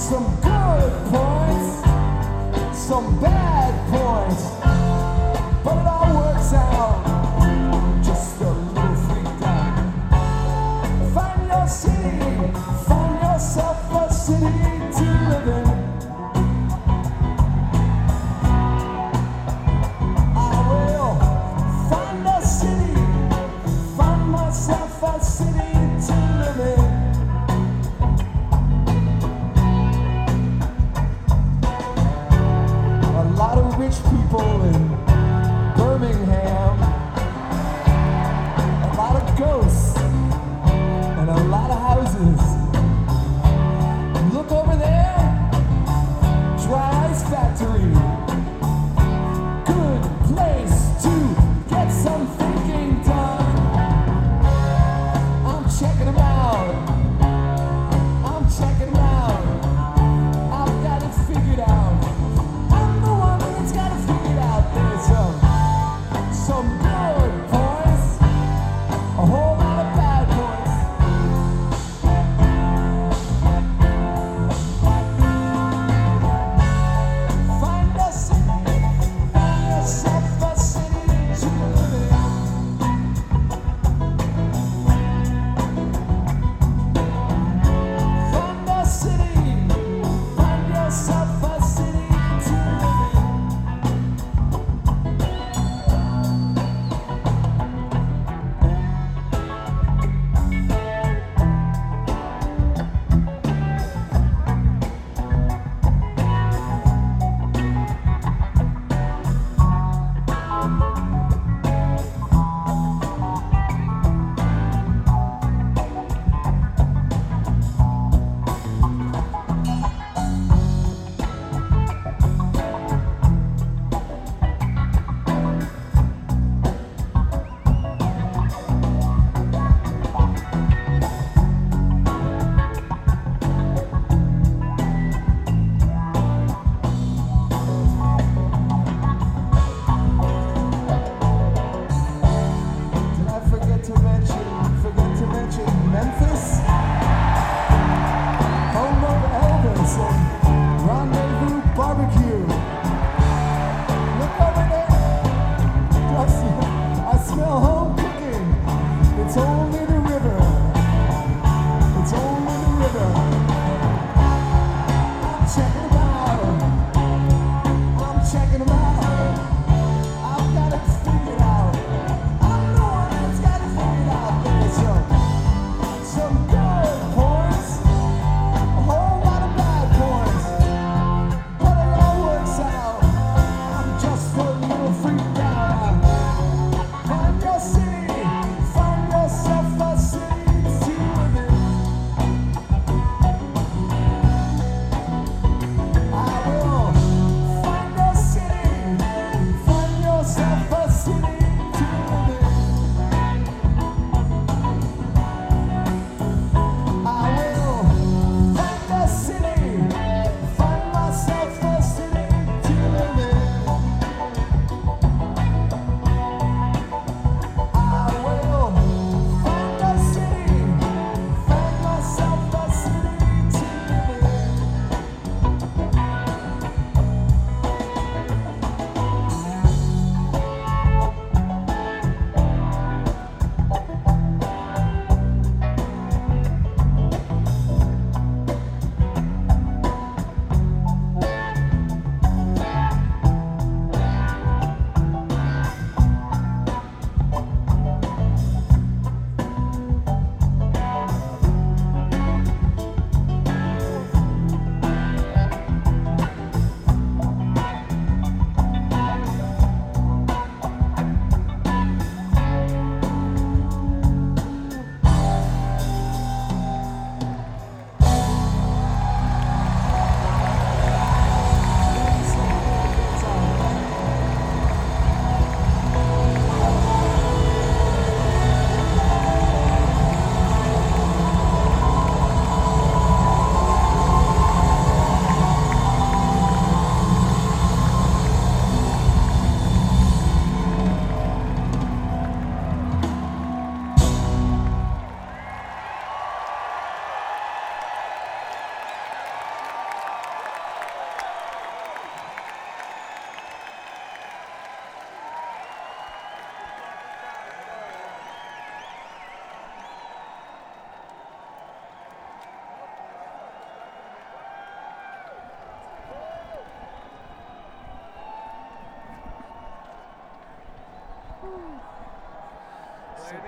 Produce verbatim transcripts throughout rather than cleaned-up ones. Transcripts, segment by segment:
Some good points, some bad points, but it all works out. Just a little freaked out. Find your city, find yourself a city to live in. I will find a city, find myself a city to live in. Rich people in Birmingham, a lot of ghosts and a lot of houses. Look over there, Dry Ice Factory. Good place to get some thinking done. I'm checking them out. I'm checking them out. I've got it figured out. Some good boys, a whole lot of bad boys. Find a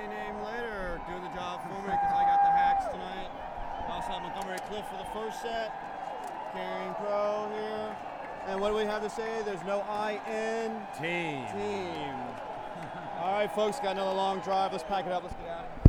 your name later, or do the job for me, because I got the hacks tonight. I also have Montgomery Cliff for the first set. Carrying Crow here. And what do we have to say? There's no I in Team. team. All right, folks, got another long drive. Let's pack it up. Let's get out of here.